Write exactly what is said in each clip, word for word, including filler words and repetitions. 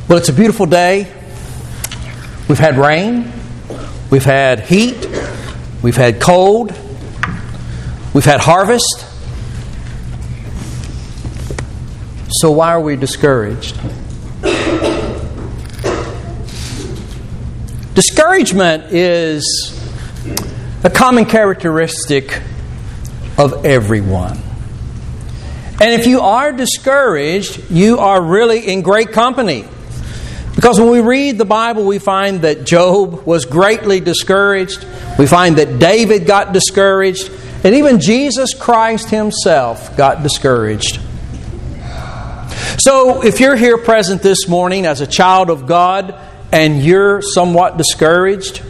Well, it's a beautiful day. We've had rain. We've had heat. We've had cold. We've had harvest. So why are we discouraged? Discouragement is a common characteristic of everyone. And if you are discouraged, you are really in great company. Because when we read the Bible, we find that Job was greatly discouraged. We find that David got discouraged. And even Jesus Christ Himself got discouraged. So if you're here present this morning as a child of God and you're somewhat discouraged,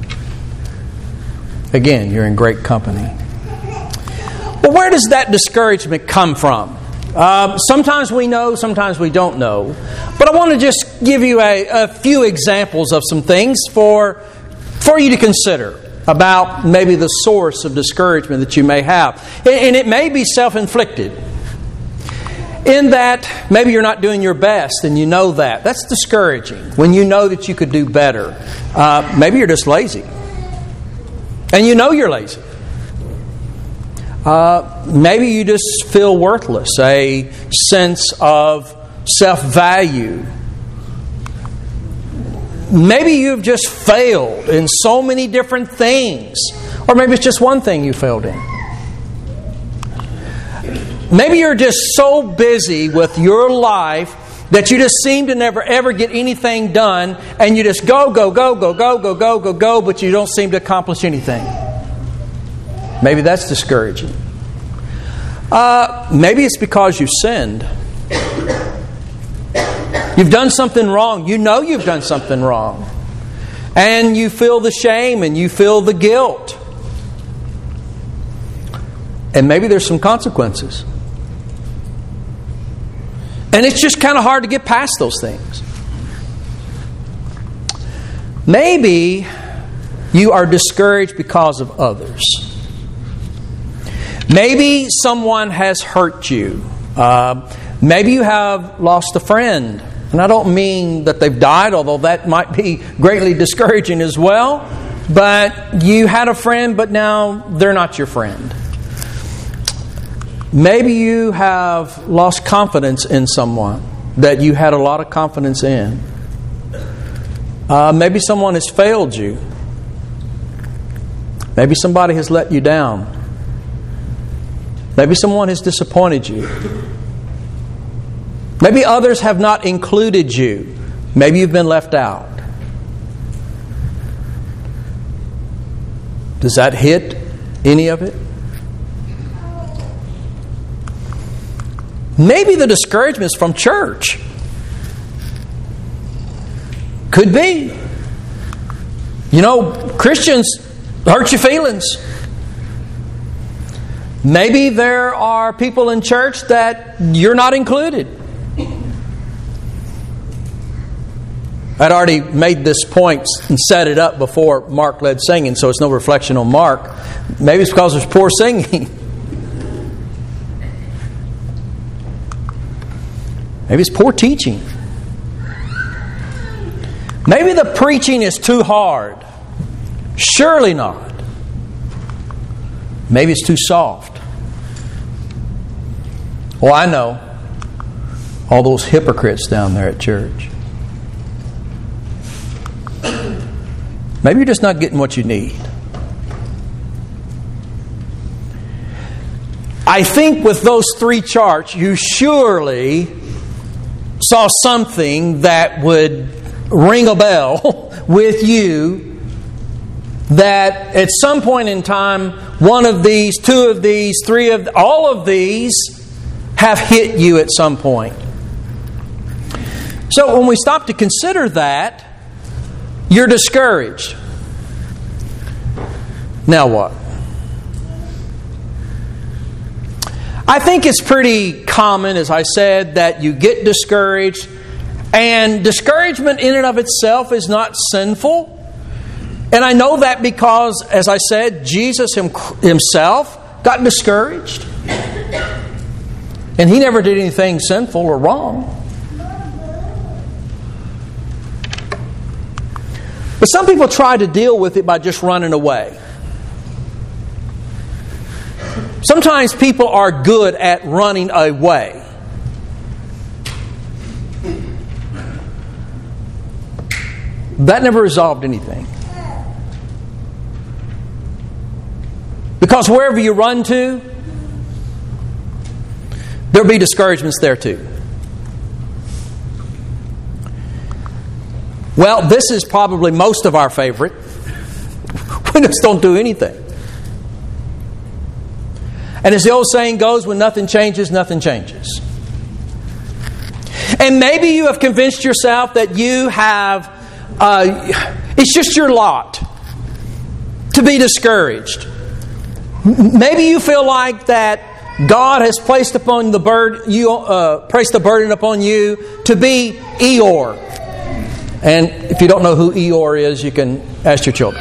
again, you're in great company. Well, where does that discouragement come from? Uh, sometimes we know, sometimes we don't know. But I want to just give you a, a few examples of some things for, for you to consider about maybe the source of discouragement that you may have. And, and it may be self-inflicted. In that, maybe you're not doing your best and you know that. That's discouraging. When you know that you could do better. Uh, maybe you're just lazy. And you know you're lazy. Uh, maybe you just feel worthless, a sense of self-value. Maybe you've just failed in so many different things. Or maybe it's just one thing you failed in. Maybe you're just so busy with your life that you just seem to never ever get anything done, and you just go, go, go, go, go, go, go, go, go, but you don't seem to accomplish anything. Maybe that's discouraging. Uh, maybe it's because you've sinned. You've done something wrong. You know you've done something wrong. And you feel the shame and you feel the guilt. And maybe there's some consequences. And it's just kind of hard to get past those things. Maybe you are discouraged because of others. Maybe someone has hurt you. Uh, maybe you have lost a friend. And I don't mean that they've died, although that might be greatly discouraging as well. But you had a friend, but now they're not your friend. Maybe you have lost confidence in someone that you had a lot of confidence in. Uh, maybe someone has failed you. Maybe somebody has let you down. Maybe someone has disappointed you. Maybe others have not included you. Maybe you've been left out. Does that hit any of it? Maybe the discouragement is from church. Could be. You know, Christians hurt your feelings. Maybe there are people in church that you're not included. I'd already made this point and set it up before Mark led singing, so it's no reflection on Mark. Maybe it's because there's poor singing. Maybe it's poor teaching. Maybe the preaching is too hard. Surely not. Maybe it's too soft. Well, I know all those hypocrites down there at church. Maybe you're just not getting what you need. I think with those three charts, you surely saw something that would ring a bell with you, that at some point in time, one of these, two of these, three of, all of these have hit you at some point. So when we stop to consider that, you're discouraged. Now what? I think it's pretty common, as I said, that you get discouraged. And discouragement in and of itself is not sinful. And I know that because, as I said, Jesus himself got discouraged. And he never did anything sinful or wrong. But some people try to deal with it by just running away. Sometimes people are good at running away. That never resolved anything. Because wherever you run to, there'll be discouragements there too. Well, this is probably most of our favorite. We just don't do anything. And as the old saying goes, when nothing changes, nothing changes. And maybe you have convinced yourself that you have, uh, it's just your lot to be discouraged. Maybe you feel like that God has placed upon the bird, you uh, placed the burden upon you to be Eeyore. And if you don't know who Eeyore is, you can ask your children.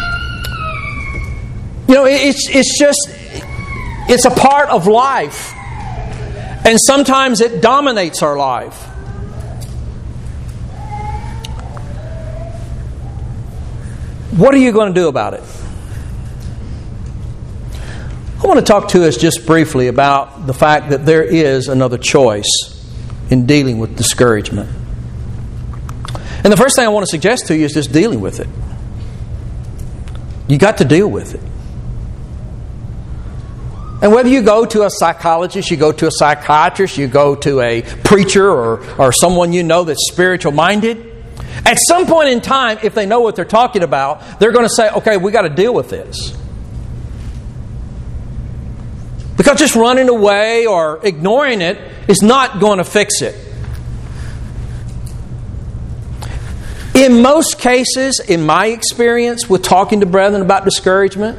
You know, it's it's just, it's a part of life. And sometimes it dominates our life. What are you going to do about it? I want to talk to us just briefly about the fact that there is another choice in dealing with discouragement. And the first thing I want to suggest to you is just dealing with it. You got to deal with it. And whether you go to a psychologist, you go to a psychiatrist, you go to a preacher or, or someone you know that's spiritual minded, at some point in time, if they know what they're talking about, they're going to say, okay, we got to deal with this. Because just running away or ignoring it is not going to fix it. In most cases, in my experience with talking to brethren about discouragement,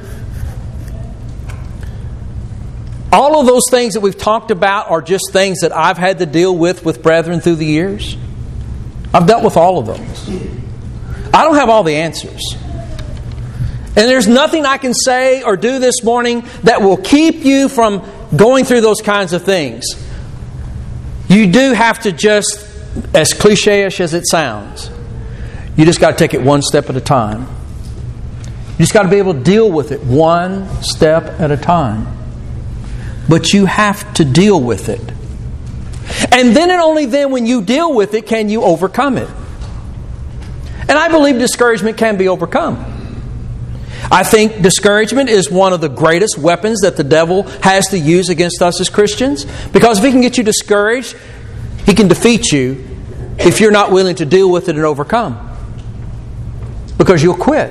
all of those things that we've talked about are just things that I've had to deal with with brethren through the years. I've dealt with all of those. I don't have all the answers. And there's nothing I can say or do this morning that will keep you from going through those kinds of things. You do have to just, as cliche-ish as it sounds, you just got to take it one step at a time. You just got to be able to deal with it one step at a time. But you have to deal with it. And then and only then, when you deal with it, can you overcome it. And I believe discouragement can be overcome. I think discouragement is one of the greatest weapons that the devil has to use against us as Christians. Because if he can get you discouraged, he can defeat you if you're not willing to deal with it and overcome. Because you'll quit.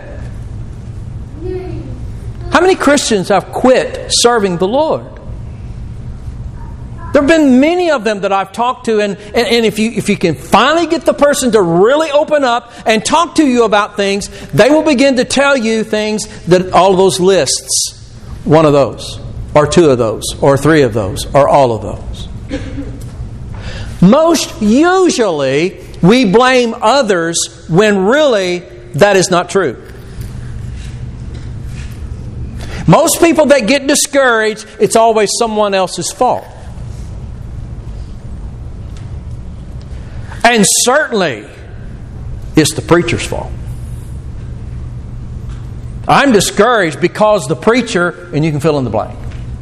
How many Christians have quit serving the Lord? There have been many of them that I've talked to, and, and, and if you if you can finally get the person to really open up and talk to you about things, they will begin to tell you things that all of those lists, one of those, or two of those, or three of those, or all of those. Most usually, we blame others when really that is not true. Most people that get discouraged, it's always someone else's fault. And certainly, it's the preacher's fault. I'm discouraged because the preacher, and you can fill in the blank.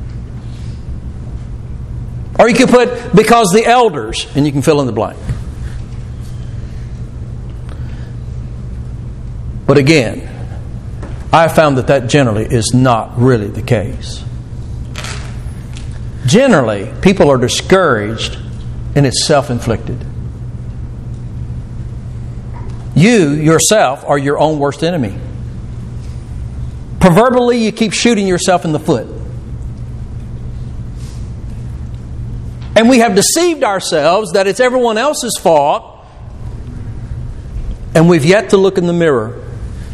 Or you can put because the elders, and you can fill in the blank. But again, I have found that that generally is not really the case. Generally, people are discouraged, and it's self-inflicted. You, yourself, are your own worst enemy. Proverbially, you keep shooting yourself in the foot. And we have deceived ourselves that it's everyone else's fault, and we've yet to look in the mirror.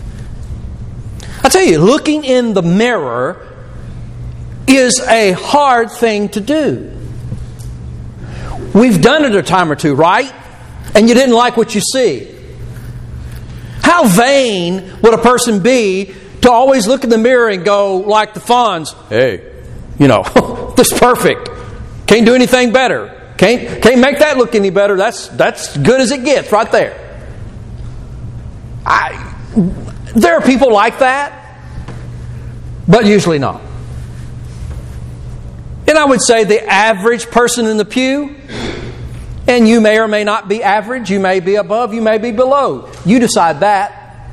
I tell you, looking in the mirror is a hard thing to do. We've done it a time or two, right? And you didn't like what you see. How vain would a person be to always look in the mirror and go like the Fonz, hey, you know, this is perfect. Can't do anything better. Can't can't make that look any better. That's that's good as it gets right there. I there are people like that, but usually not. And I would say the average person in the pew, and you may or may not be average, you may be above, you may be below. You decide that.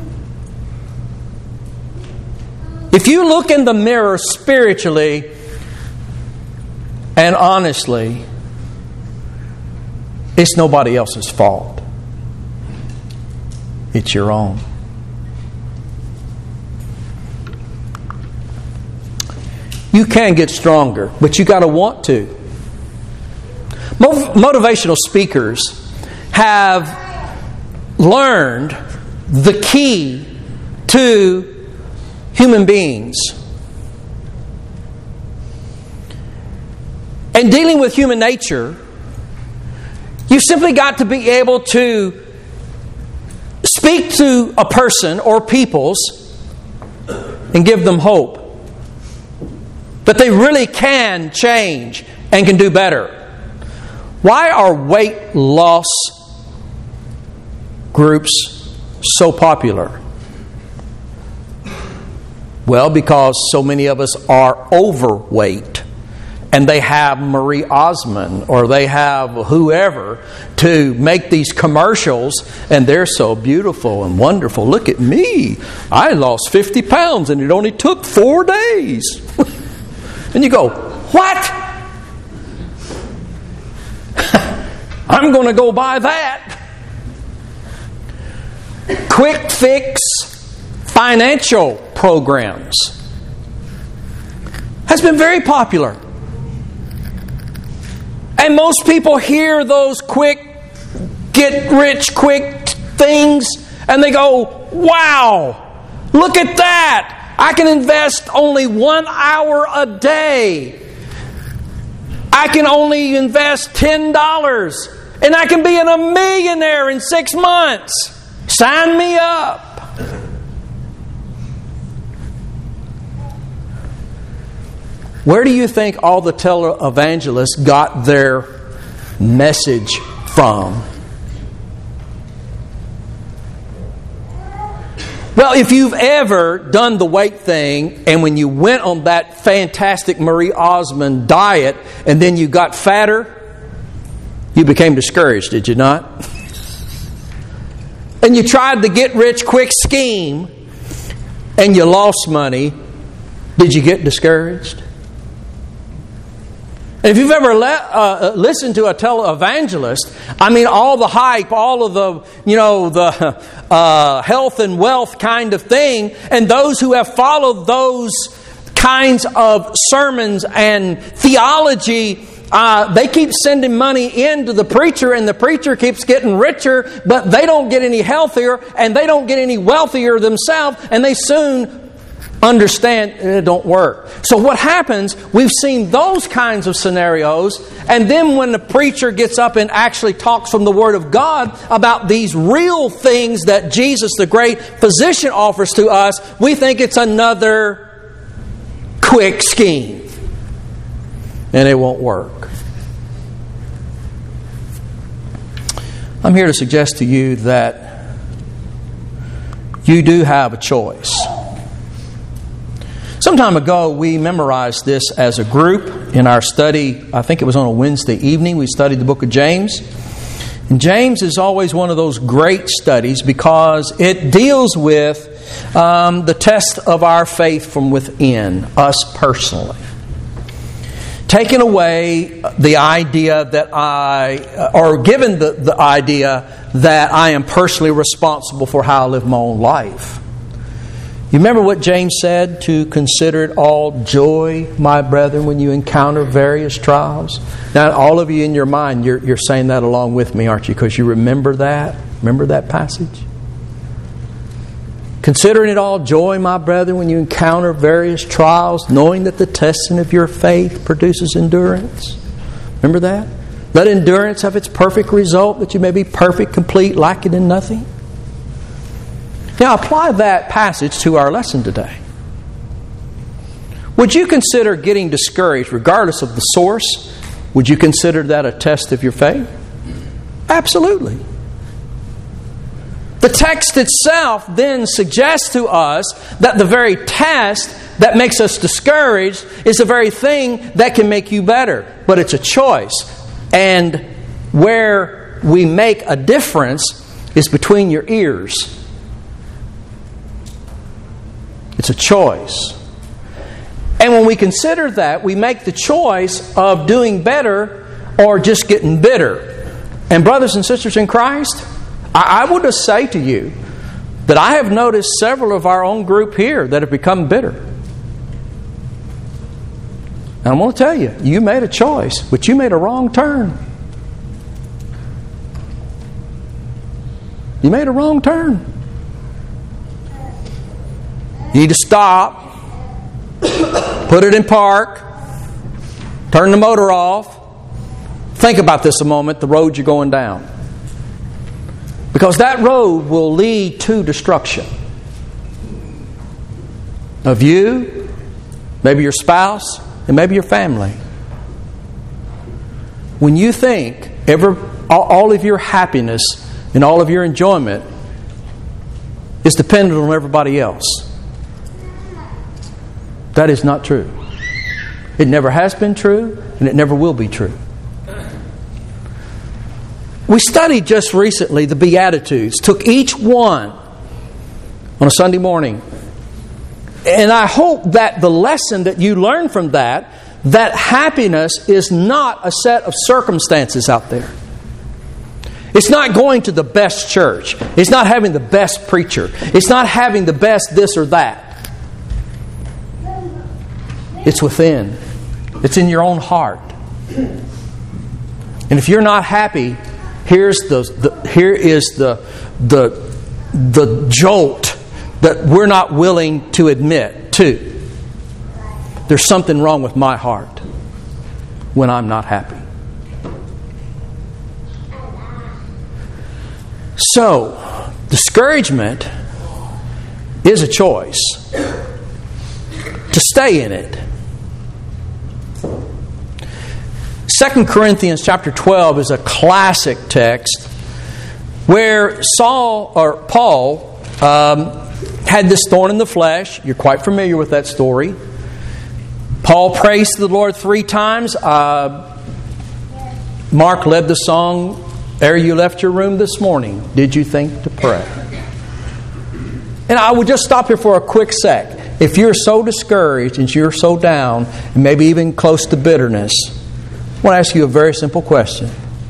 If you look in the mirror spiritually and honestly, it's nobody else's fault. It's your own. You can get stronger, but you got to want to. Motivational speakers have learned the key to human beings. And dealing with human nature, you've simply got to be able to speak to a person or peoples and give them hope that they really can change and can do better. Why are weight loss groups so popular? Well, because so many of us are overweight. And they have Marie Osmond or they have whoever to make these commercials, and they're so beautiful and wonderful. Look at me. I lost fifty pounds and it only took four days. And you go, what? I'm going to go buy that. Quick fix financial programs has been very popular. And most people hear those quick, get rich quick things, and they go, wow, look at that. I can invest only one hour a day. I can only invest ten dollars, and I can be a millionaire in six months. Sign me up. Where do you think all the televangelists got their message from? Well, if you've ever done the weight thing, and when you went on that fantastic Marie Osmond diet, and then you got fatter, you became discouraged, did you not? And you tried the get rich quick scheme, and you lost money. Did you get discouraged? If you've ever le- uh, listened to a televangelist, I mean, all the hype, all of the, you know, the uh, health and wealth kind of thing, and those who have followed those kinds of sermons and theology, uh, they keep sending money into the preacher, and the preacher keeps getting richer, but they don't get any healthier, and they don't get any wealthier themselves, and they soon understand it don't work. So what happens, we've seen those kinds of scenarios, and then when the preacher gets up and actually talks from the Word of God about these real things that Jesus, the great physician, offers to us, we think it's another quick scheme. And it won't work. I'm here to suggest to you that you do have a choice. Some time ago, we memorized this as a group in our study. I think it was on a Wednesday evening. We studied the book of James. And James is always one of those great studies because it deals with um, the test of our faith from within, us personally. Taking away the idea that I, or given the, the idea that I am personally responsible for how I live my own life. You remember what James said? To consider it all joy, my brethren, when you encounter various trials. Now, all of you in your mind, you're, you're saying that along with me, aren't you? Because you remember that? Remember that passage? Considering it all joy, my brethren, when you encounter various trials, knowing that the testing of your faith produces endurance. Remember that? Let endurance have its perfect result, that you may be perfect, complete, lacking in nothing. Now apply that passage to our lesson today. Would you consider getting discouraged regardless of the source? Would you consider that a test of your faith? Absolutely. The text itself then suggests to us that the very test that makes us discouraged is the very thing that can make you better. But it's a choice. And where we make a difference is between your ears. It's a choice. And when we consider that, we make the choice of doing better or just getting bitter. And brothers and sisters in Christ, I, I would just say to you that I have noticed several of our own group here that have become bitter. And I'm going to tell you, you made a choice, but you made a wrong turn. You made a wrong turn. You need to stop, put it in park, turn the motor off. Think about this a moment, the road you're going down. Because that road will lead to destruction. Of you, maybe your spouse, and maybe your family. When you think ever, all of your happiness and all of your enjoyment is dependent on everybody else, that is not true. It never has been true, and it never will be true. We studied just recently the Beatitudes, took each one on a Sunday morning. And I hope that the lesson that you learn from that, that happiness is not a set of circumstances out there. It's not going to the best church. It's not having the best preacher. It's not having the best this or that. It's within. It's in your own heart. And if you're not happy, here's the, the here is the the the jolt that we're not willing to admit to. There's something wrong with my heart when I'm not happy. So, discouragement is a choice to stay in it. Second Corinthians chapter twelve is a classic text where Saul or Paul um, had this thorn in the flesh. You're quite familiar with that story. Paul prays to the Lord three times. Uh, Mark led the song, "Ere you left your room this morning, did you think to pray?" And I would just stop here for a quick sec. If you're so discouraged and you're so down, and maybe even close to bitterness, I want to ask you a very simple question.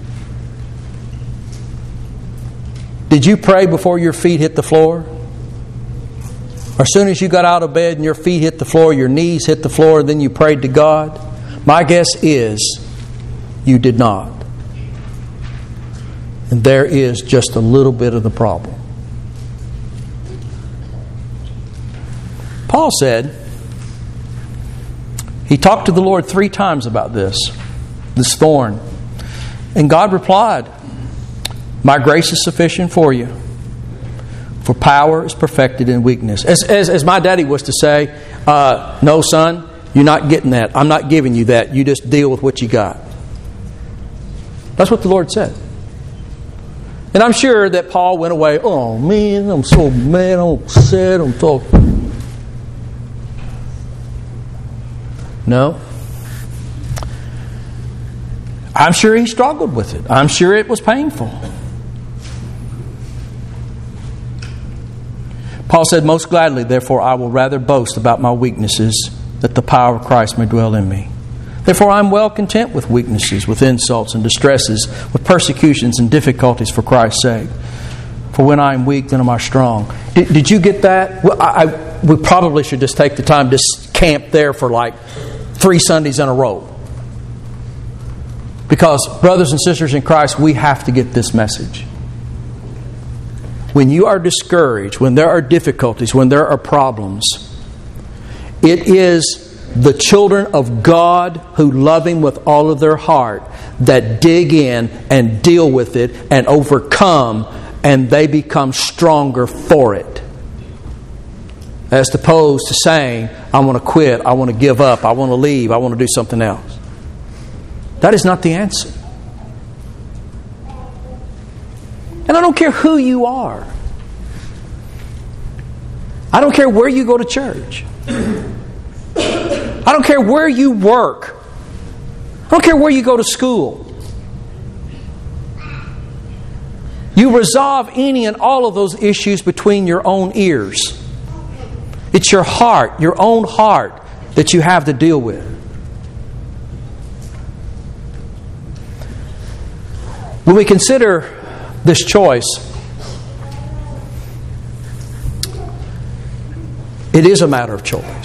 Did you pray before your feet hit the floor? Or as soon as you got out of bed and your feet hit the floor, your knees hit the floor, and then you prayed to God? My guess is you did not. And there is just a little bit of the problem. Paul said, he talked to the Lord three times about this, this thorn. And God replied, "My grace is sufficient for you, for power is perfected in weakness." As, as, as my daddy was to say, uh, no, son, you're not getting that. I'm not giving you that. You just deal with what you got. That's what the Lord said. And I'm sure that Paul went away, oh man, I'm so mad, I'm upset, I'm so... No. I'm sure he struggled with it. I'm sure it was painful. Paul said, "Most gladly, therefore, I will rather boast about my weaknesses, that the power of Christ may dwell in me. Therefore, I am well content with weaknesses, with insults and distresses, with persecutions and difficulties for Christ's sake. For when I am weak, then am I strong." Did, did you get that? Well, I, I, we probably should just take the time to camp there for like three Sundays in a row. Because, brothers and sisters in Christ, we have to get this message. When you are discouraged, when there are difficulties, when there are problems, it is the children of God who love Him with all of their heart that dig in and deal with it and overcome, and they become stronger for it. As opposed to saying, I want to quit, I want to give up, I want to leave, I want to do something else. That is not the answer. And I don't care who you are. I don't care where you go to church. I don't care where you work. I don't care where you go to school. You resolve any and all of those issues between your own ears. It's your heart, your own heart, that you have to deal with. When we consider this choice, it is a matter of choice.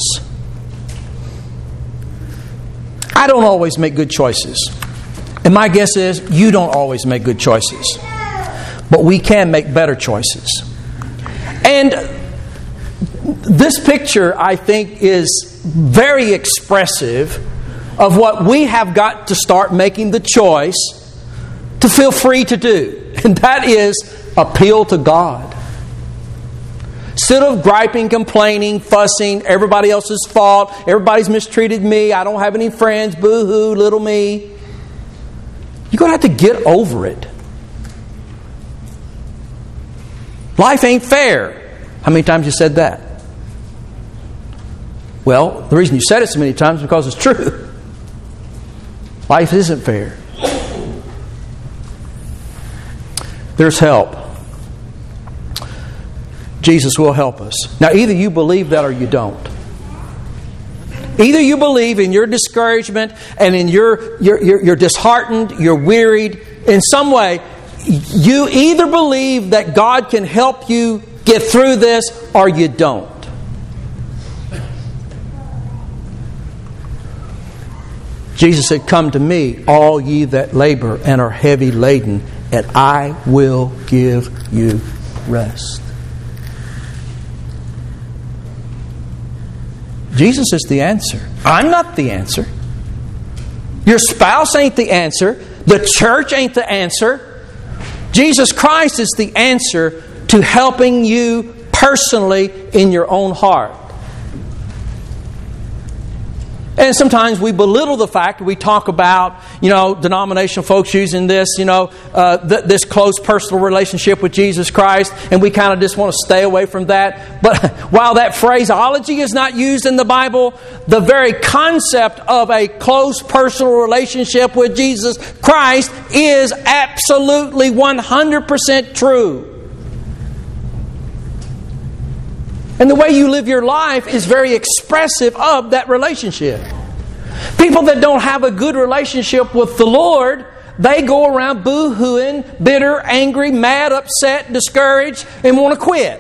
I don't always make good choices. And my guess is you don't always make good choices. But we can make better choices. And this picture, I think, is very expressive of what we have got to start making the choice to feel free to do. And that is appeal to God. Instead of griping, complaining, fussing, everybody else's fault, everybody's mistreated me, I don't have any friends, boo-hoo, little me. You're going to have to get over it. Life ain't fair. How many times you said that? Well, the reason you said it so many times is because it's true. Life isn't fair. There's help. Jesus will help us. Now, either you believe that or you don't. Either you believe in your discouragement and in your you're, you're, you're disheartened, you're wearied, in some way, you either believe that God can help you get through this or you don't. Jesus said, "Come to me, all ye that labor and are heavy laden, and I will give you rest." Jesus is the answer. I'm not the answer. Your spouse ain't the answer. The church ain't the answer. Jesus Christ is the answer to helping you personally in your own heart. And sometimes we belittle the fact, we talk about, you know, denominational folks using this, you know, uh, th- this close personal relationship with Jesus Christ, and we kind of just want to stay away from that. But while that phraseology is not used in the Bible, the very concept of a close personal relationship with Jesus Christ is absolutely one hundred percent true. And the way you live your life is very expressive of that relationship. People that don't have a good relationship with the Lord, they go around boo-hooing, bitter, angry, mad, upset, discouraged, and want to quit.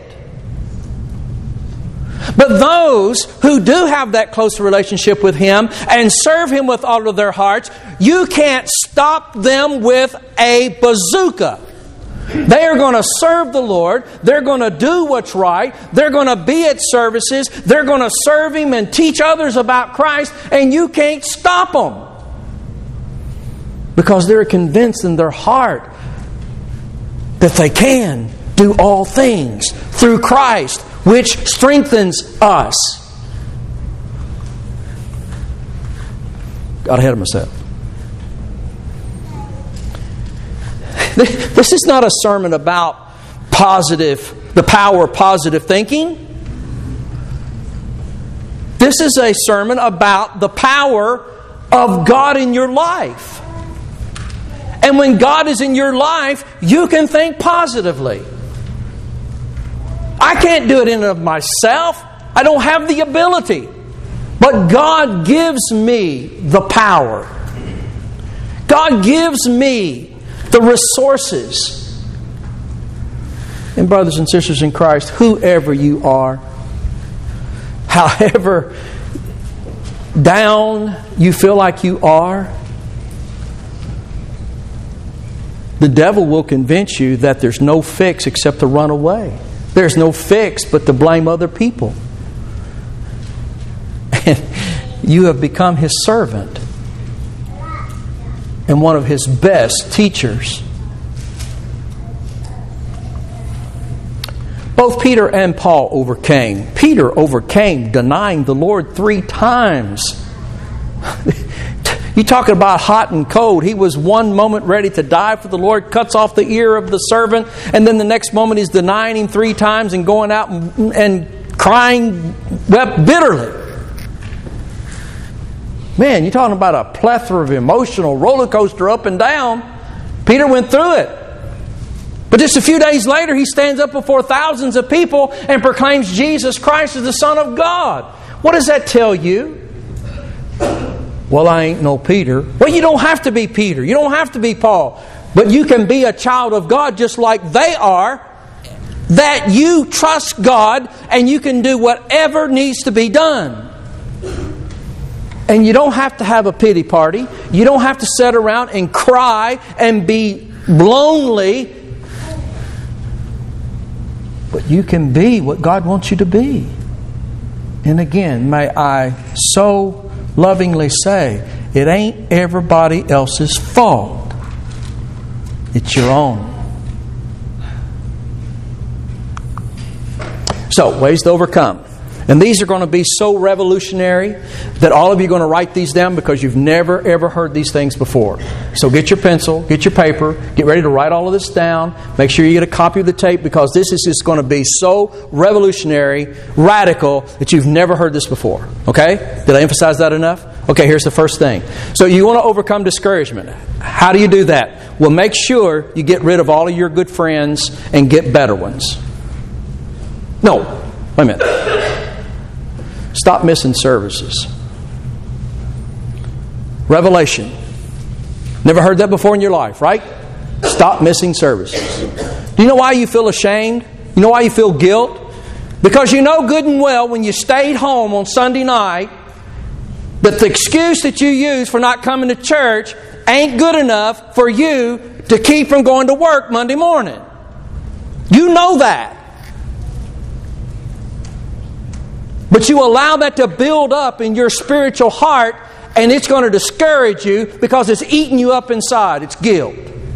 But those who do have that close relationship with Him and serve Him with all of their hearts, you can't stop them with a bazooka. They are going to serve the Lord. They're going to do what's right. They're going to be at services. They're going to serve Him and teach others about Christ. And you can't stop them. Because they're convinced in their heart that they can do all things through Christ, which strengthens us. Got ahead of myself. This is not a sermon about positive, the power of positive thinking. This is a sermon about the power of God in your life. And when God is in your life, you can think positively. I can't do it in and of myself. I don't have the ability. But God gives me the power. God gives me the resources. And brothers and sisters in Christ, whoever you are, however down you feel like you are, the devil will convince you that there's no fix except to run away. There's no fix but to blame other people. And you have become his servant and one of his best teachers. Both Peter and Paul overcame. Peter overcame denying the Lord three times. You talking about hot and cold. He was one moment ready to die for the Lord, cuts off the ear of the servant, and then the next moment he's denying Him three times and going out and, and crying, wept bitterly. Man, you're talking about a plethora of emotional roller coaster up and down. Peter went through it. But just a few days later, he stands up before thousands of people and proclaims Jesus Christ as the Son of God. What does that tell you? Well, I ain't no Peter. Well, you don't have to be Peter. You don't have to be Paul. But you can be a child of God just like they are. That you trust God and you can do whatever needs to be done. And you don't have to have a pity party. You don't have to sit around and cry and be lonely. But you can be what God wants you to be. And again, may I so lovingly say, it ain't everybody else's fault. It's your own. So, ways to overcome. And these are going to be so revolutionary that all of you are going to write these down because you've never ever heard these things before. So get your pencil, get your paper, get ready to write all of this down. Make sure you get a copy of the tape because this is just going to be so revolutionary, radical, that you've never heard this before. Okay? Did I emphasize that enough? Okay, here's the first thing. So you want to overcome discouragement. How do you do that? Well, make sure you get rid of all of your good friends and get better ones. No, wait a minute. Stop missing services. Revelation. Never heard that before in your life, right? Stop missing services. Do you know why you feel ashamed? You know why you feel guilt? Because you know good and well when you stayed home on Sunday night that the excuse that you use for not coming to church ain't good enough for you to keep from going to work Monday morning. You know that. But you allow that to build up in your spiritual heart, and it's going to discourage you because it's eating you up inside. It's guilt.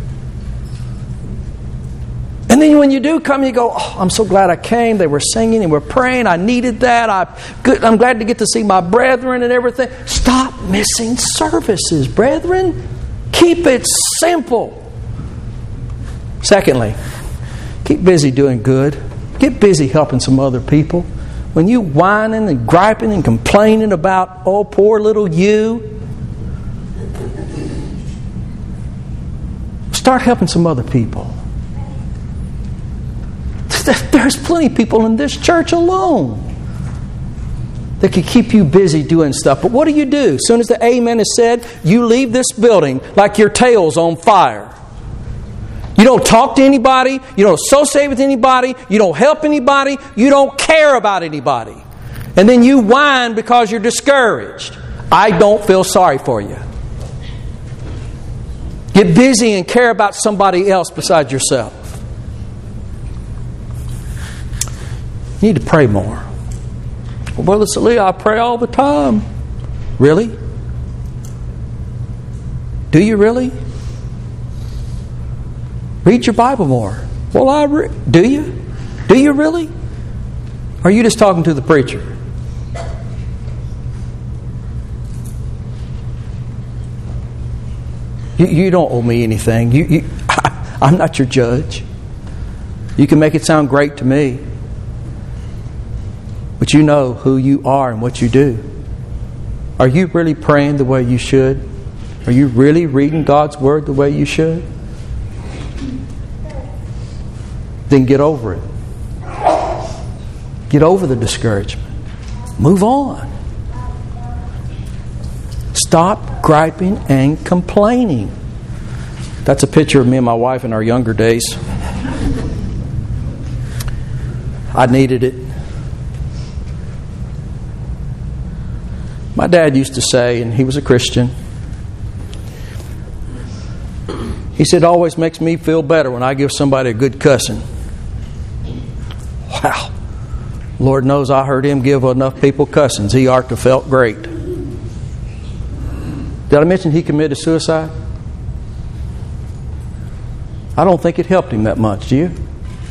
And then when you do come, you go, oh, I'm so glad I came. They were singing and we're praying. I needed that. I, good, I'm glad to get to see my brethren and everything. Stop missing services, brethren. Keep it simple. Secondly, keep busy doing good. Get busy helping some other people. When you whining and griping and complaining about, oh, poor little you, start helping some other people. There's plenty of people in this church alone that can keep you busy doing stuff. But what do you do? As soon as the amen is said, you leave this building like your tail's on fire. You don't talk to anybody. You don't associate with anybody. You don't help anybody. You don't care about anybody. And then you whine because you're discouraged. I don't feel sorry for you. Get busy and care about somebody else besides yourself. You need to pray more. Well, Brother Salih, I pray all the time. Really? Do you really? Read your Bible more. Well, I re- do you? Do you really? Or are you just talking to the preacher? You, you don't owe me anything. You, you, I, I'm not your judge. You can make it sound great to me. But you know who you are and what you do. Are you really praying the way you should? Are you really reading God's Word the way you should? Then get over it. Get over the discouragement. Move on. Stop griping and complaining. That's a picture of me and my wife in our younger days. I needed it. My dad used to say, and he was a Christian, he said, it always makes me feel better when I give somebody a good cussing. Wow. Lord knows I heard him give enough people cussings. He ought to have felt great. Did I mention he committed suicide? I don't think it helped him that much, do you?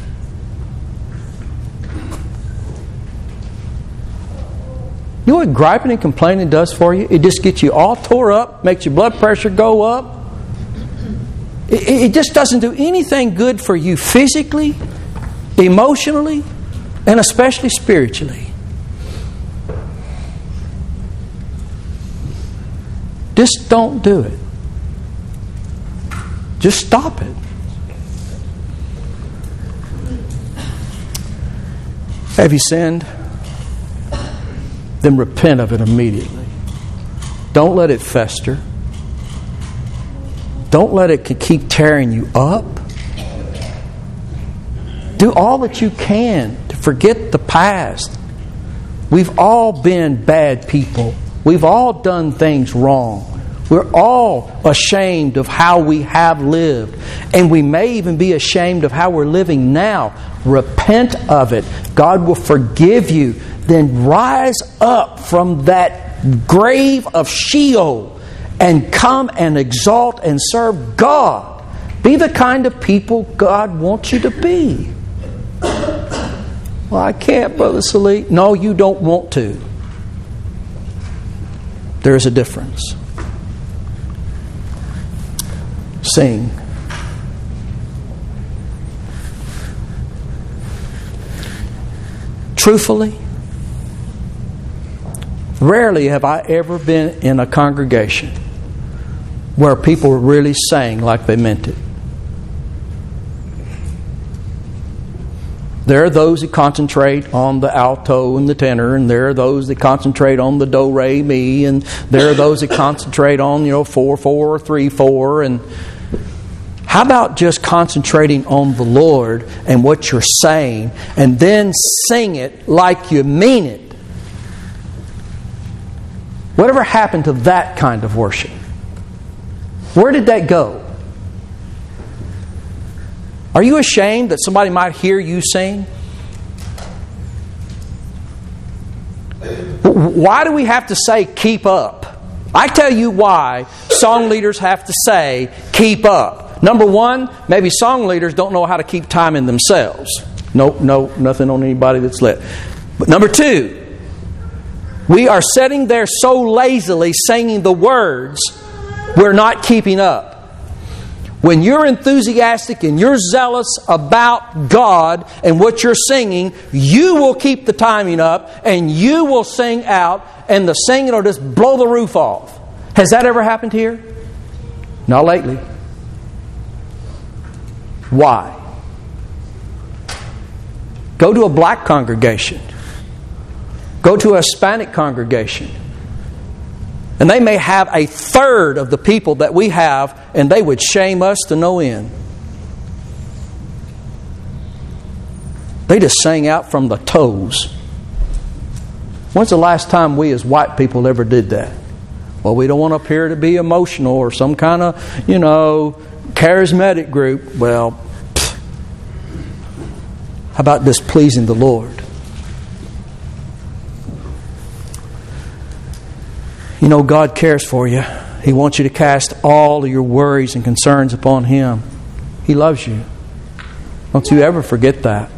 You know what griping and complaining does for you? It just gets you all tore up, makes your blood pressure go up. It, it just doesn't do anything good for you physically, emotionally, and especially spiritually. Just don't do it. Just stop it. Have you sinned? Then repent of it immediately. Don't let it fester. Don't let it keep tearing you up. Do all that you can to forget the past. We've all been bad people. We've all done things wrong. We're all ashamed of how we have lived. And we may even be ashamed of how we're living now. Repent of it. God will forgive you. Then rise up from that grave of Sheol and come and exalt and serve God. Be the kind of people God wants you to be. Well, I can't, Brother Salih. No, you don't want to. There is a difference. Sing. Truthfully, rarely have I ever been in a congregation where people really sang like they meant it. There are those that concentrate on the alto and the tenor, and there are those that concentrate on the do, re, mi, and there are those that concentrate on, you know, four, four, three, four. And how about just concentrating on the Lord and what you're saying, and then sing it like you mean it? Whatever happened to that kind of worship? Where did that go? Are you ashamed that somebody might hear you sing? Why do we have to say keep up? I tell you why song leaders have to say keep up. Number one, maybe song leaders don't know how to keep time in themselves. No, no, nothing on anybody that's lit. But number two, we are sitting there so lazily singing the words, we're not keeping up. When you're enthusiastic and you're zealous about God and what you're singing, you will keep the timing up and you will sing out, and the singing will just blow the roof off. Has that ever happened here? Not lately. Why? Go to a black congregation. Go to a Hispanic congregation. And they may have a third of the people that we have, and they would shame us to no end. They just sang out from the toes. When's the last time we as white people ever did that? Well, we don't want to appear to be emotional or some kind of, you know, charismatic group. Well, pfft. How about displeasing the Lord? You know, God cares for you. He wants you to cast all of your worries and concerns upon Him. He loves you. Don't you ever forget that.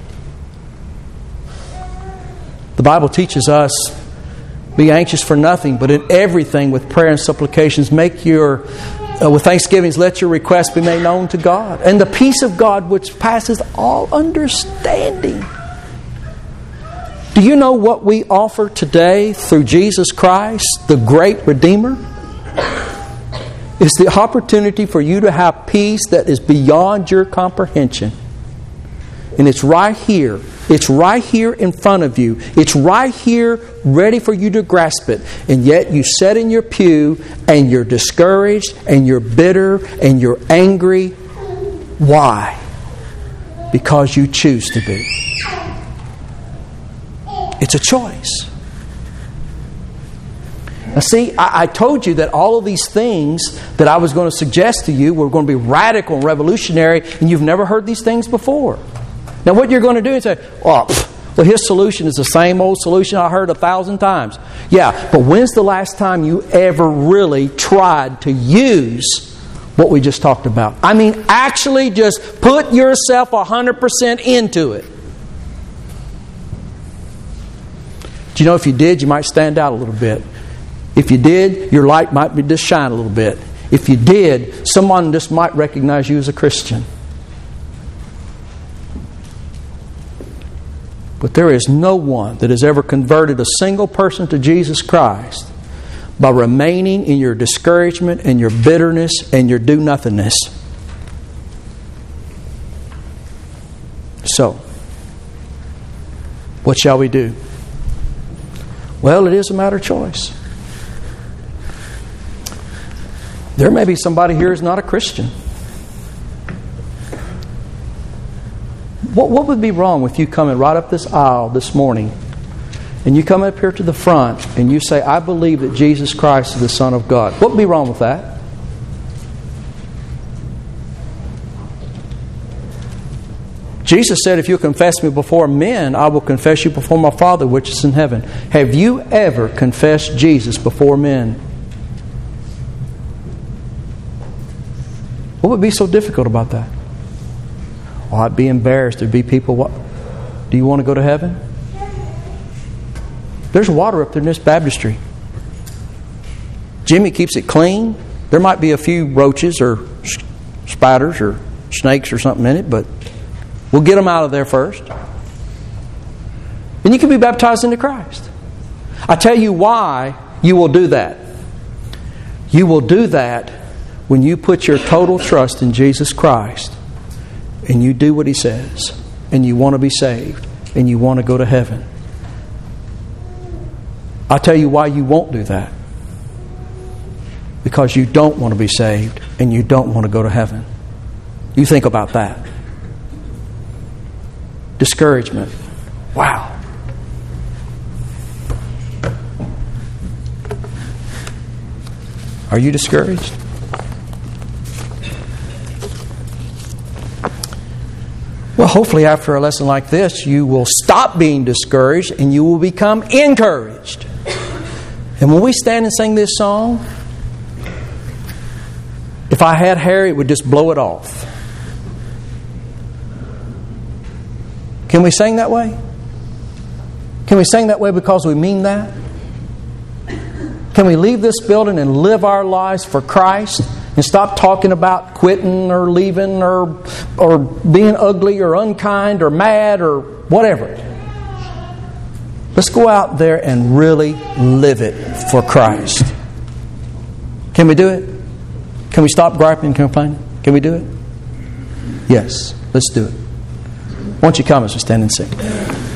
The Bible teaches us, be anxious for nothing, but in everything with prayer and supplications, make your, uh, with thanksgivings, let your requests be made known to God. And the peace of God which passes all understanding. Do you know what we offer today through Jesus Christ, the great Redeemer? It's the opportunity for you to have peace that is beyond your comprehension. And it's right here. It's right here in front of you. It's right here ready for you to grasp it. And yet you sit in your pew and you're discouraged and you're bitter and you're angry. Why? Because you choose to be. It's a choice. Now see, I, I told you that all of these things that I was going to suggest to you were going to be radical and revolutionary, and you've never heard these things before. Now what you're going to do is say, oh, pff, well, his solution is the same old solution I heard a thousand times. Yeah, but when's the last time you ever really tried to use what we just talked about? I mean, actually just put yourself one hundred percent into it. Do you know if you did, you might stand out a little bit. If you did, your light might be just shine a little bit. If you did, someone just might recognize you as a Christian. But there is no one that has ever converted a single person to Jesus Christ by remaining in your discouragement and your bitterness and your do-nothingness. So, what shall we do? Well, it is a matter of choice. There may be somebody here who's not a Christian. What, what would be wrong with you coming right up this aisle this morning and you come up here to the front and you say, I believe that Jesus Christ is the Son of God? What would be wrong with that? Jesus said, if you confess me before men, I will confess you before my Father which is in heaven. Have you ever confessed Jesus before men? What would be so difficult about that? Well, I'd be embarrassed. There'd be people, what? Do you want to go to heaven? There's water up there in this baptistry. Jimmy keeps it clean. There might be a few roaches or spiders or snakes or something in it, but we'll get them out of there first. And you can be baptized into Christ. I tell you why you will do that. You will do that when you put your total trust in Jesus Christ and you do what He says and you want to be saved and you want to go to heaven. I'll tell you why you won't do that. Because you don't want to be saved and you don't want to go to heaven. You think about that. Discouragement. Wow. Are you discouraged? Well, hopefully after a lesson like this, you will stop being discouraged and you will become encouraged. And when we stand and sing this song, if I had hair, it would just blow it off. Can we sing that way? Can we sing that way because we mean that? Can we leave this building and live our lives for Christ and stop talking about quitting or leaving or or being ugly or unkind or mad or whatever? Let's go out there and really live it for Christ. Can we do it? Can we stop griping and complaining? Can we do it? Yes, let's do it. Why don't you come as we stand and sing?